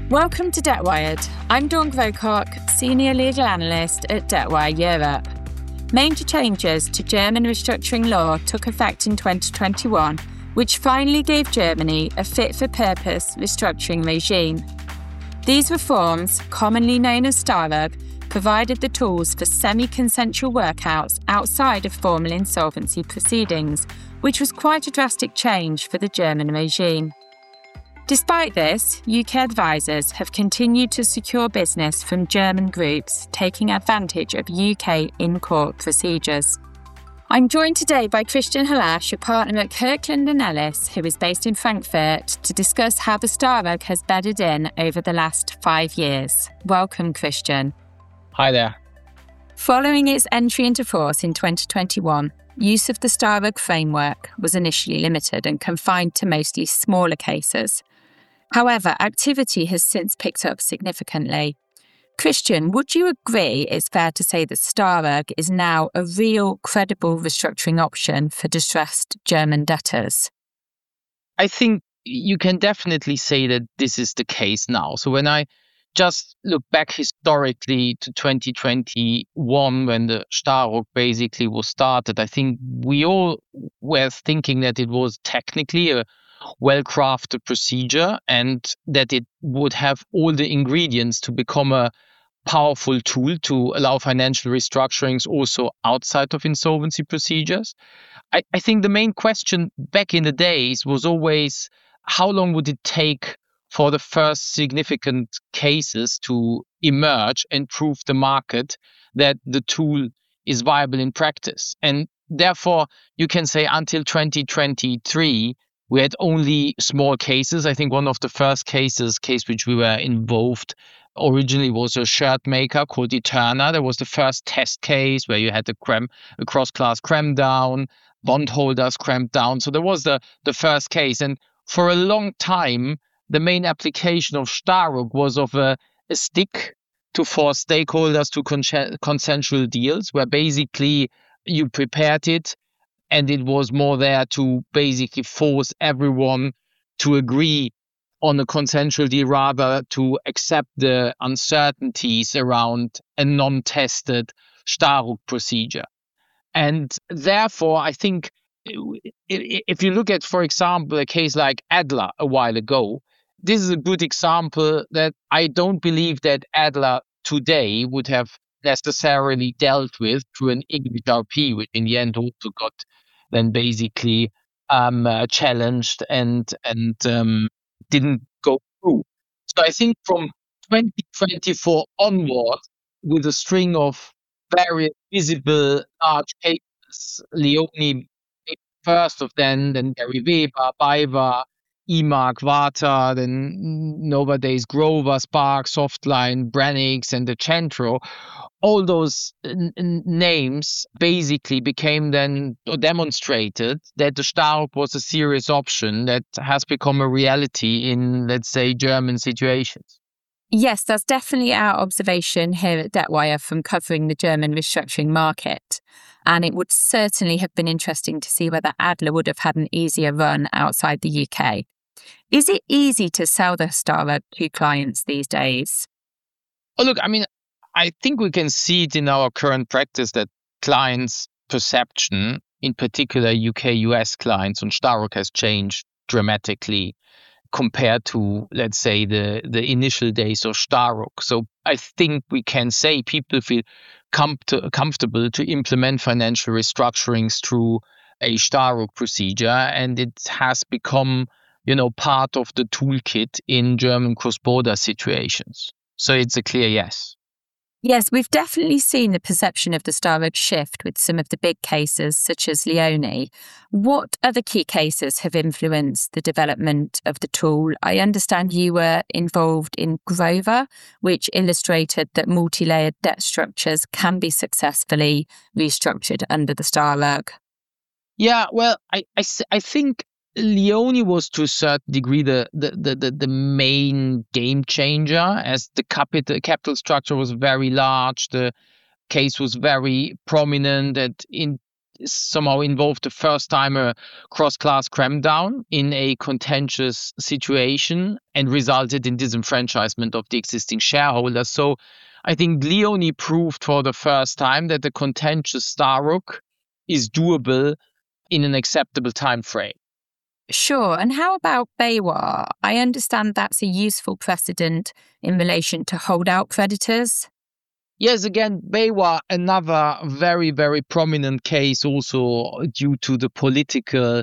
Welcome to DebtWired. I'm Dawn Grocock, Senior Legal Analyst at DebtWire Europe. Major changes to German restructuring law took effect in 2021, which finally gave Germany a fit-for-purpose restructuring regime. These reforms, commonly known as STAROG, provided the tools for semi-consensual workouts outside of formal insolvency proceedings, which was quite a drastic change for the German regime. Despite this, UK advisors have continued to secure business from German groups taking advantage of UK in-court procedures. I'm joined today by Christian Halasch, a partner at Kirkland & Ellis, who is based in Frankfurt, to discuss how the STAROG has bedded in over the last 5 years. Welcome, Christian. Hi there. Following its entry into force in 2021, use of the STAROG framework was initially limited and confined to mostly smaller cases. However, activity has since picked up significantly. Christian, would you agree it's fair to say that STAROG is now a real, credible restructuring option for distressed German debtors? I think you can definitely say that this is the case now. So when I just look back historically to 2021, when the STAROG basically was started, I think we all were thinking that it was technically a well-crafted procedure and that it would have all the ingredients to become a powerful tool to allow financial restructurings also outside of insolvency procedures. I think the main question back in the days was always how long would it take for the first significant cases to emerge and prove the market that the tool is viable in practice. And therefore, you can say until 2023, we had only small cases. I think one of the first case which we were involved originally was a shirt maker called Eterna. There was the first test case where you had a cross-class cram down, bondholders cramped down. So there was the first case. And for a long time, the main application of STAROG was of a stick to force stakeholders to consensual deals, where basically you prepared it, and it was more there to basically force everyone to agree on a consensual deal rather to accept the uncertainties around a non-tested STAROG procedure. And therefore, I think if you look at, for example, a case like Adler a while ago, this is a good example that I don't believe that Adler today would have necessarily dealt with through an IGBRP, which in the end also got then basically challenged and didn't go through. So I think from 2024 onward, with a string of very visible large cases, Leoni first of them, then Gary Weber, BayWa, eMark, Varta, then Novadays, Grover, Spark, Softline, Brennix, and Decentro, all those names basically became then demonstrated that the STAROG was a serious option that has become a reality in, let's say, German situations. Yes, that's definitely our observation here at DebtWire from covering the German restructuring market. And it would certainly have been interesting to see whether Adler would have had an easier run outside the UK. Is it easy to sell the STAROG to clients these days? Oh, look, I think we can see it in our current practice that clients' perception, in particular UK-US clients, on STAROG has changed dramatically compared to, let's say, the initial days of STAROG. So I think we can say people feel comfortable to implement financial restructurings through a STAROG procedure, and it has become, part of the toolkit in German cross-border situations. So it's a clear yes. Yes, we've definitely seen the perception of the STAROG shift with some of the big cases, such as Leoni. What other key cases have influenced the development of the tool? I understand you were involved in Grover, which illustrated that multi-layered debt structures can be successfully restructured under the STAROG. Yeah, well, I think Leoni was to a certain degree the main game changer, as the capital structure was very large, the case was very prominent, and somehow involved the first time a cross-class cram-down in a contentious situation and resulted in disenfranchisement of the existing shareholders. So I think Leonie proved for the first time that the contentious Staruk is doable in an acceptable time frame. Sure. And how about BayWa? I understand that's a useful precedent in relation to holdout creditors. Yes, again, BayWa, another very, very prominent case also due to the political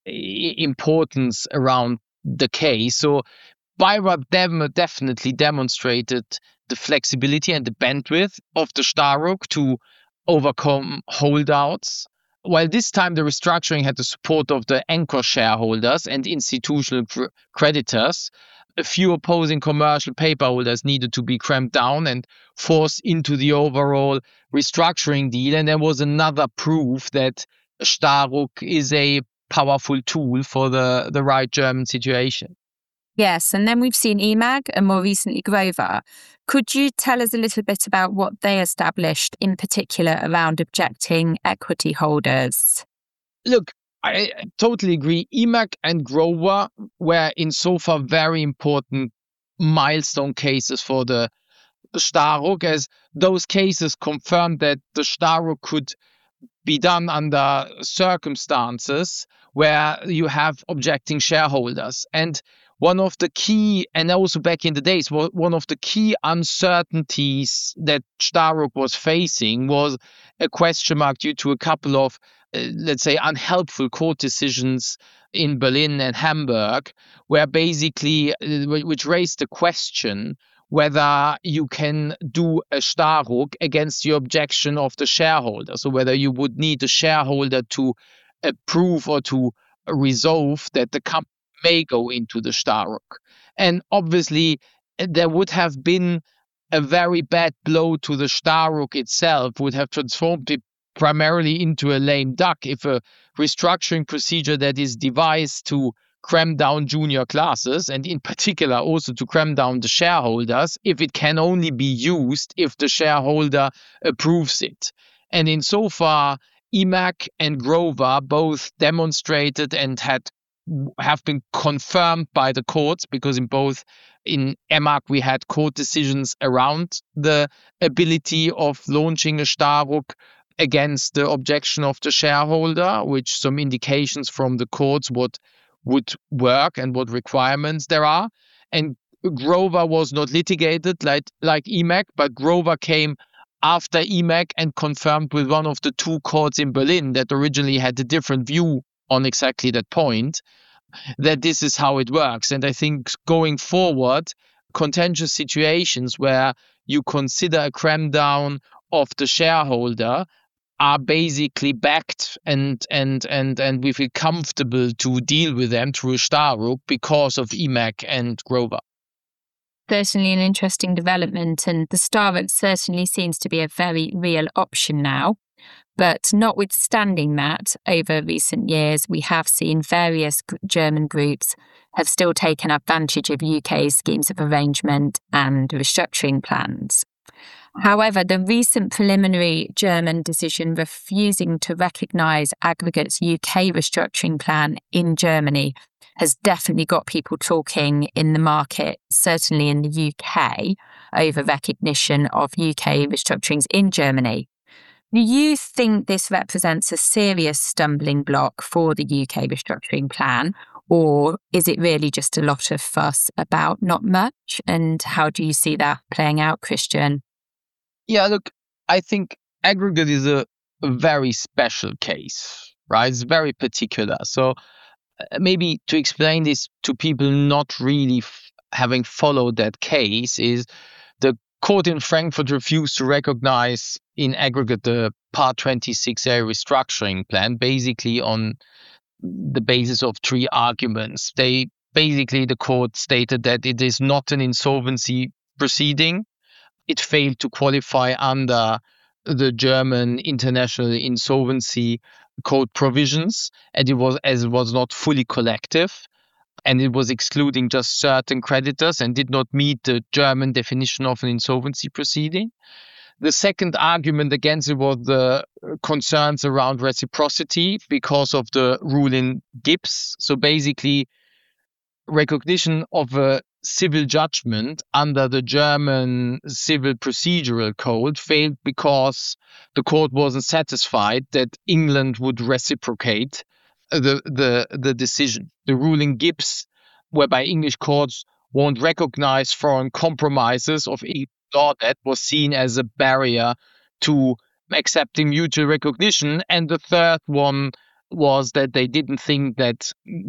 importance around the case. So BayWa definitely demonstrated the flexibility and the bandwidth of the Staruk to overcome holdouts. While this time the restructuring had the support of the anchor shareholders and institutional creditors, a few opposing commercial paper holders needed to be crammed down and forced into the overall restructuring deal. And there was another proof that Staruk is a powerful tool for the right German situation. Yes, and then we've seen eMAG and more recently Grover. Could you tell us a little bit about what they established, in particular around objecting equity holders? Look, I totally agree. eMAG and Grover were in so far very important milestone cases for the Staruk, as those cases confirmed that the Staruk could be done under circumstances where you have objecting shareholders. And one of the key, and also back in the days, one of the key uncertainties that Staruk was facing was a question mark due to a couple of, let's say, unhelpful court decisions in Berlin and Hamburg, where basically, which raised the question whether you can do a Staruk against the objection of the shareholder. So whether you would need a shareholder to approve or to resolve that the company may go into the Staruk. And obviously, there would have been a very bad blow to the Staruk itself, would have transformed it primarily into a lame duck if a restructuring procedure that is devised to cram down junior classes, and in particular also to cram down the shareholders, if it can only be used if the shareholder approves it. And insofar, eMAG and Grover both demonstrated and have been confirmed by the courts, because in eMAG we had court decisions around the ability of launching a Staruk against the objection of the shareholder, which some indications from the courts would work and what requirements there are. And Grover was not litigated like eMAG, but Grover came after eMAG and confirmed with one of the two courts in Berlin that originally had a different view on exactly that point, that this is how it works. And I think going forward, contentious situations where you consider a cram down of the shareholder are basically backed and we feel comfortable to deal with them through a Staruk because of eMAG and Grover. Certainly an interesting development, and the Staruk certainly seems to be a very real option now. But notwithstanding that, over recent years, we have seen various German groups have still taken advantage of UK's schemes of arrangement and restructuring plans. However, the recent preliminary German decision refusing to recognise Aggregate's UK restructuring plan in Germany has definitely got people talking in the market, certainly in the UK, over recognition of UK restructurings in Germany. Do you think this represents a serious stumbling block for the UK restructuring plan, or is it really just a lot of fuss about not much? And how do you see that playing out, Christian? Yeah, look, I think Aggregate is a very special case, right? It's very particular. So maybe to explain this to people not really having followed that case, is the court in Frankfurt refused to recognize in Aggregate the Part 26A restructuring plan, basically on the basis of three arguments. The court stated that it is not an insolvency proceeding. It failed to qualify under the German International Insolvency Code provisions, and it was not fully collective, and it was excluding just certain creditors and did not meet the German definition of an insolvency proceeding. The second argument against it was the concerns around reciprocity because of the rule in Gibbs. So basically, recognition of a civil judgment under the German Civil Procedural Code failed because the court wasn't satisfied that England would reciprocate the decision. The ruling Gibbs, whereby English courts won't recognize foreign compromises of English law, that was seen as a barrier to accepting mutual recognition. And the third one was that they didn't think that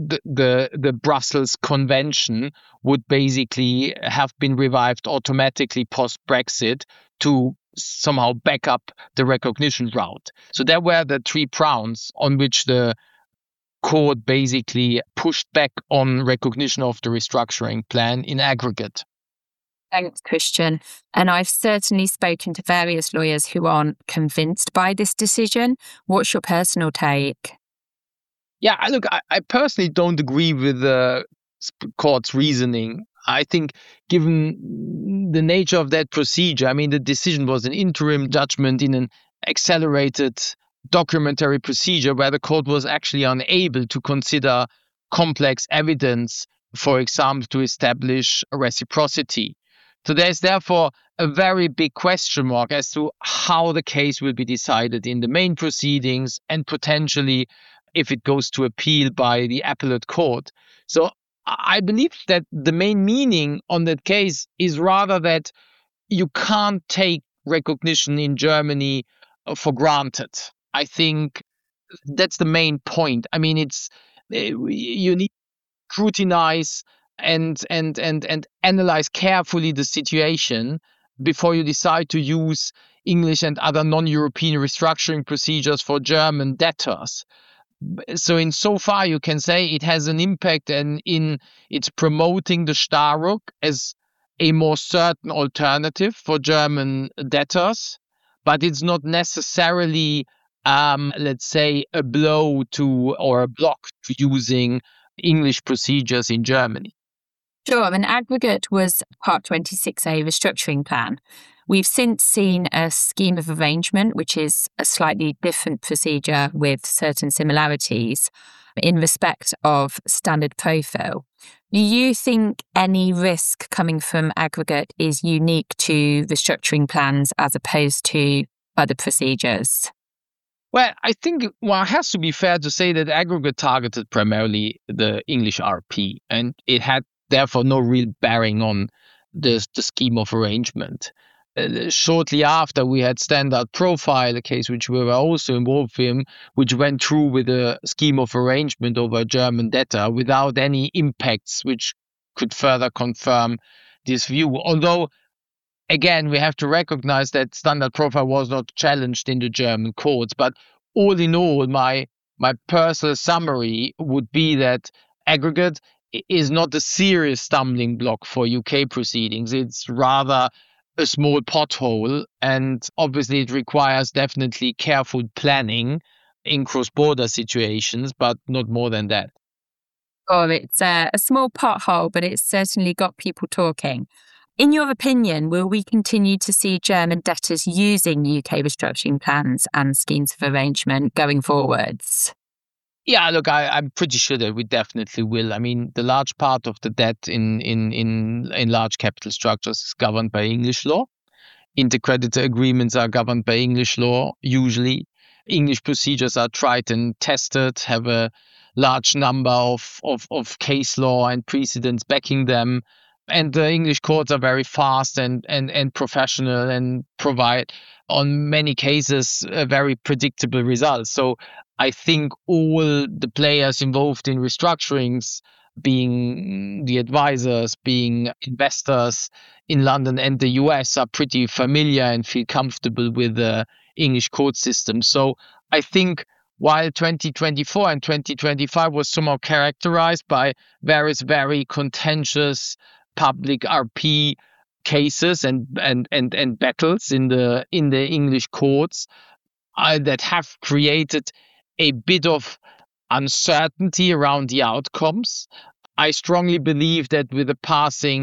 the Brussels Convention would basically have been revived automatically post-Brexit to somehow back up the recognition route. So there were the three grounds on which the court basically pushed back on recognition of the restructuring plan in aggregate. Thanks, Christian. And I've certainly spoken to various lawyers who aren't convinced by this decision. What's your personal take? Yeah, look, I personally don't agree with the court's reasoning. I think given the nature of that procedure, I mean, the decision was an interim judgment in an accelerated documentary procedure where the court was actually unable to consider complex evidence, for example, to establish a reciprocity. So there's therefore a very big question mark as to how the case will be decided in the main proceedings and potentially if it goes to appeal by the appellate court. So I believe that the main meaning on that case is rather that you can't take recognition in Germany for granted. I think that's the main point. I mean, you need to scrutinize and analyze carefully the situation before you decide to use English and other non-European restructuring procedures for German debtors. So insofar you can say it has an impact and in it's promoting the Staruk as a more certain alternative for German debtors, but it's not necessarily, let's say, a blow to or a block to using English procedures in Germany. Sure, and Aggregate was Part 26A restructuring plan. We've since seen a scheme of arrangement, which is a slightly different procedure with certain similarities in respect of Standard Profil. Do you think any risk coming from Aggregate is unique to restructuring plans as opposed to other procedures? Well, I think it has to be fair to say that Aggregate targeted primarily the English RP, and it had therefore no real bearing on the scheme of arrangement. Shortly after, we had Standard Profil, a case which we were also involved in, which went through with a scheme of arrangement over a German debtor without any impacts which could further confirm this view. Although, again, we have to recognize that Standard Profil was not challenged in the German courts. But all in all, my personal summary would be that Aggregate is not a serious stumbling block for UK proceedings. It's rather a small pothole, and obviously it requires definitely careful planning in cross-border situations, but not more than that. Oh, it's a small pothole, but it's certainly got people talking. In your opinion, will we continue to see German debtors using UK restructuring plans and schemes of arrangement going forwards? Yeah, look, I'm pretty sure that we definitely will. I mean, the large part of the debt in large capital structures is governed by English law. Intercreditor agreements are governed by English law, usually. English procedures are tried and tested, have a large number of case law and precedents backing them. And the English courts are very fast and professional and provide, on many cases, very predictable results. So I think all the players involved in restructurings, being the advisors, being investors in London and the US, are pretty familiar and feel comfortable with the English court system. So I think while 2024 and 2025 was somehow characterized by various very contentious public RP cases and battles in the English courts that have created a bit of uncertainty around the outcomes, I strongly believe that with the passing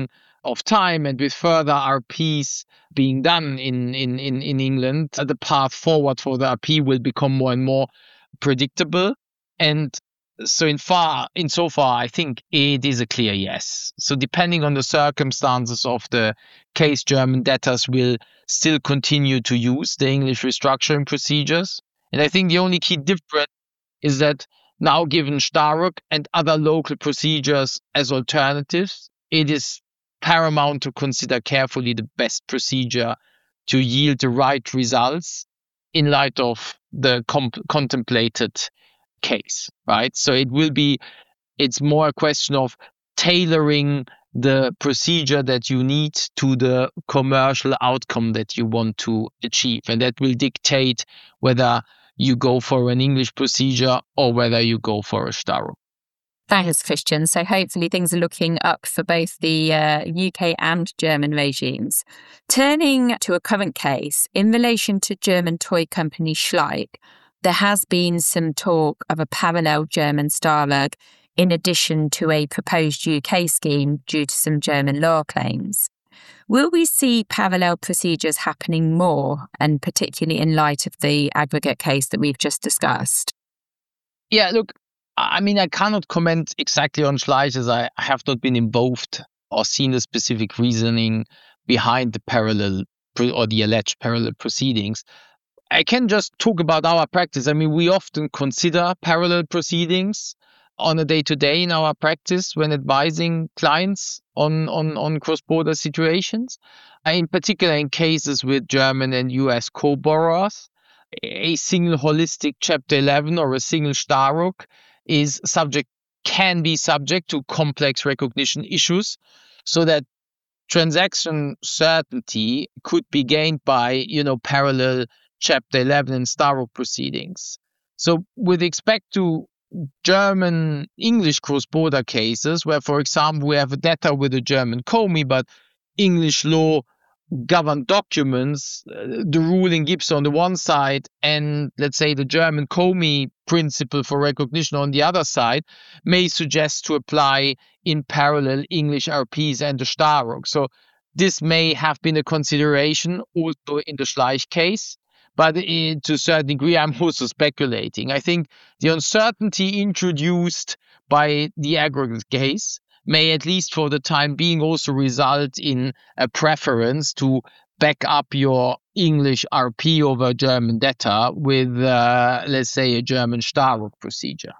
of time and with further RPs being done in England, the path forward for the RP will become more and more predictable. And so insofar, I think it is a clear yes. So depending on the circumstances of the case, German debtors will still continue to use the English restructuring procedures. And I think the only key difference is that now, given Staruk and other local procedures as alternatives, it is paramount to consider carefully the best procedure to yield the right results in light of the contemplated case, right? So it's more a question of tailoring the procedure that you need to the commercial outcome that you want to achieve. And that will dictate whether you go for an English procedure or whether you go for a Staruk. Thanks, Christian. So hopefully things are looking up for both the UK and German regimes. Turning to a current case, in relation to German toy company Schleich, there has been some talk of a parallel German Staruk in addition to a proposed UK scheme due to some German law claims. Will we see parallel procedures happening more, and particularly in light of the aggregate case that we've just discussed? Yeah, look, I mean, I cannot comment exactly on Schleich as I have not been involved or seen the specific reasoning behind the parallel or the alleged parallel proceedings. I can just talk about our practice. I mean, we often consider parallel proceedings on a day-to-day in our practice when advising clients on cross-border situations. In particular, in cases with German and US co-borrowers, a single holistic Chapter 11 or a single Staruk can be subject to complex recognition issues, so that transaction certainty could be gained by, parallel Chapter 11 and Staruk proceedings. So with respect to German English cross-border cases where, for example, we have a debtor with a German COMI, but English law governed documents, the ruling gives on the one side and, let's say, the German COMI principle for recognition on the other side, may suggest to apply in parallel English RPs and the Staruk. So this may have been a consideration also in the Schleich case. But to a certain degree, I'm also speculating. I think the uncertainty introduced by the aggregate case may, at least for the time being, also result in a preference to back up your English RP over a German debtor with, let's say, a German Staruk procedure.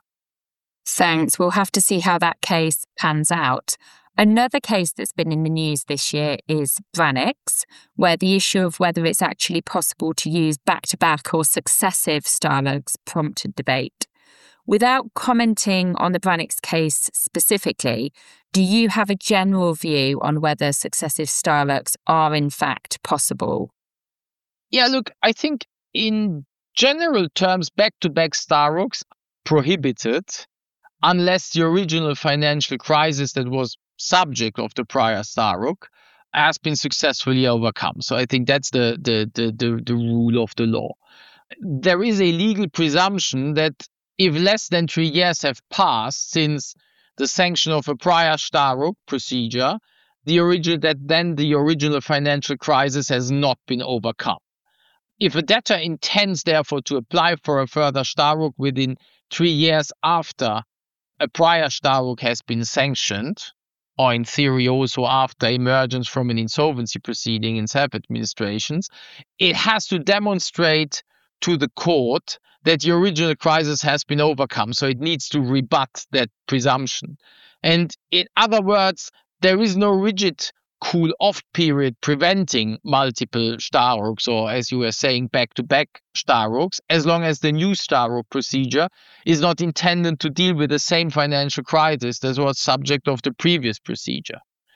Thanks. We'll have to see how that case pans out. Another case that's been in the news this year is Brannix, where the issue of whether it's actually possible to use back-to-back or successive Staruks prompted debate. Without commenting on the Brannix case specifically, do you have a general view on whether successive Staruks are in fact possible? Yeah, look, I think in general terms, back-to-back Staruks prohibited unless the original financial crisis that was subject of the prior Staruk has been successfully overcome. So I think that's the rule of the law. There is a legal presumption that if less than 3 years have passed since the sanction of a prior Staruk procedure, the original financial crisis has not been overcome. If a debtor intends, therefore, to apply for a further Staruk within 3 years after a prior Staruk has been sanctioned, or in theory also after emergence from an insolvency proceeding in self-administrations, it has to demonstrate to the court that the original crisis has been overcome. So it needs to rebut that presumption. And in other words, there is no rigid cool-off period preventing multiple Staruks, or as you were saying, back-to-back Staruks, as long as the new Staruk procedure is not intended to deal with the same financial crisis that was subject of the previous procedure.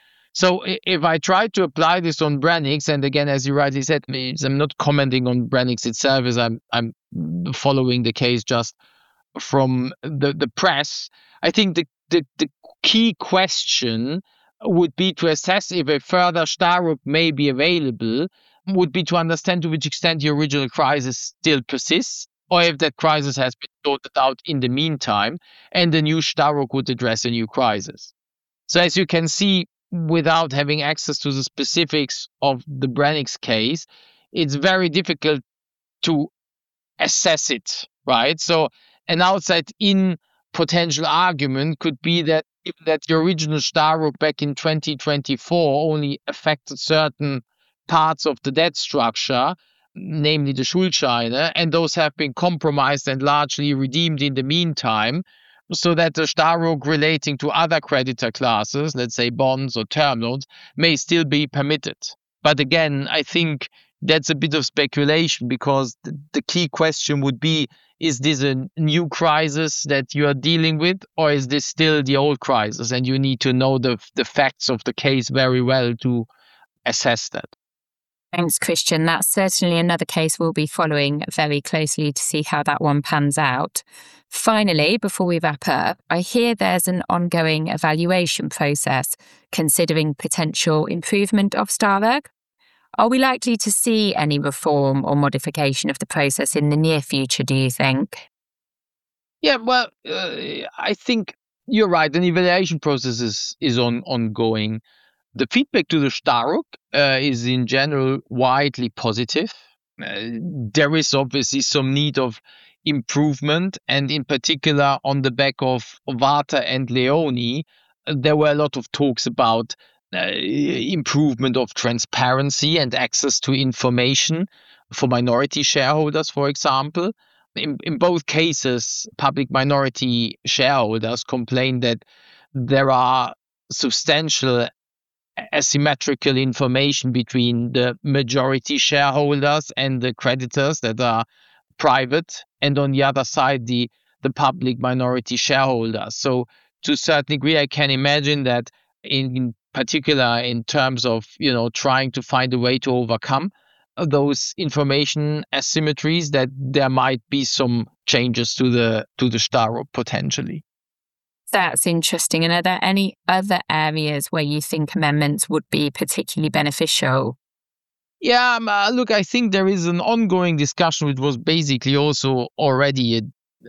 So if I try to apply this on Brannix, and again, as you rightly said, I'm not commenting on Brannix itself, as I'm following the case just from the press, I think the key question would be to assess if a further Staruk may be available, would be to understand to which extent the original crisis still persists, or if that crisis has been sorted out in the meantime, and the new Staruk would address a new crisis. So as you can see, without having access to the specifics of the Branicks case, it's very difficult to assess it, right? So an outside-in potential argument could be that the original Starock back in 2024 only affected certain parts of the debt structure, namely the Schuldscheine, and those have been compromised and largely redeemed in the meantime, so that the Starock relating to other creditor classes, let's say bonds or term loans, may still be permitted. But again, I think that's a bit of speculation, because the key question would be, is this a new crisis that you are dealing with, or is this still the old crisis? And you need to know the facts of the case very well to assess that. Thanks, Christian. That's certainly another case we'll be following very closely to see how that one pans out. Finally, before we wrap up, I hear there's an ongoing evaluation process considering potential improvement of Starrag. Are we likely to see any reform or modification of the process in the near future, do you think? Yeah, well, I think you're right. An evaluation process is ongoing. The feedback to the Starock is in general widely positive. There is obviously some need of improvement, and in particular on the back of Varta and Leoni, there were a lot of talks about improvement of transparency and access to information for minority shareholders, for example. In both cases, public minority shareholders complain that there are substantial asymmetrical information between the majority shareholders and the creditors that are private, and on the other side, the public minority shareholders. So to a certain degree, I can imagine that in particular in terms of, trying to find a way to overcome those information asymmetries, that there might be some changes to the Starock potentially. That's interesting. And are there any other areas where you think amendments would be particularly beneficial? Yeah, look, I think there is an ongoing discussion, which was basically also already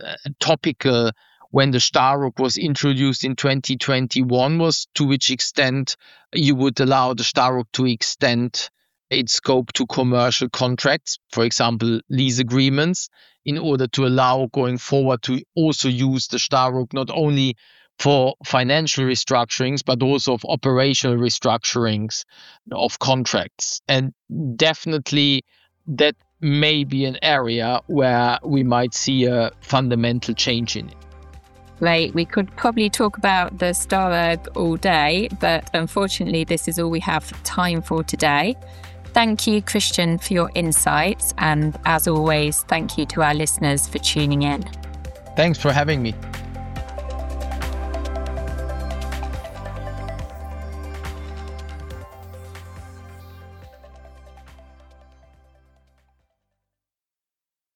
topical when the Starock was introduced in 2021, was to which extent you would allow the Starock to extend its scope to commercial contracts, for example, lease agreements, in order to allow going forward to also use the Starock not only for financial restructurings, but also of operational restructurings of contracts. And definitely that may be an area where we might see a fundamental change in it. Right, we could probably talk about the Starock all day, but unfortunately this is all we have time for today. Thank you, Christian, for your insights, and as always, thank you to our listeners for tuning in. Thanks for having me.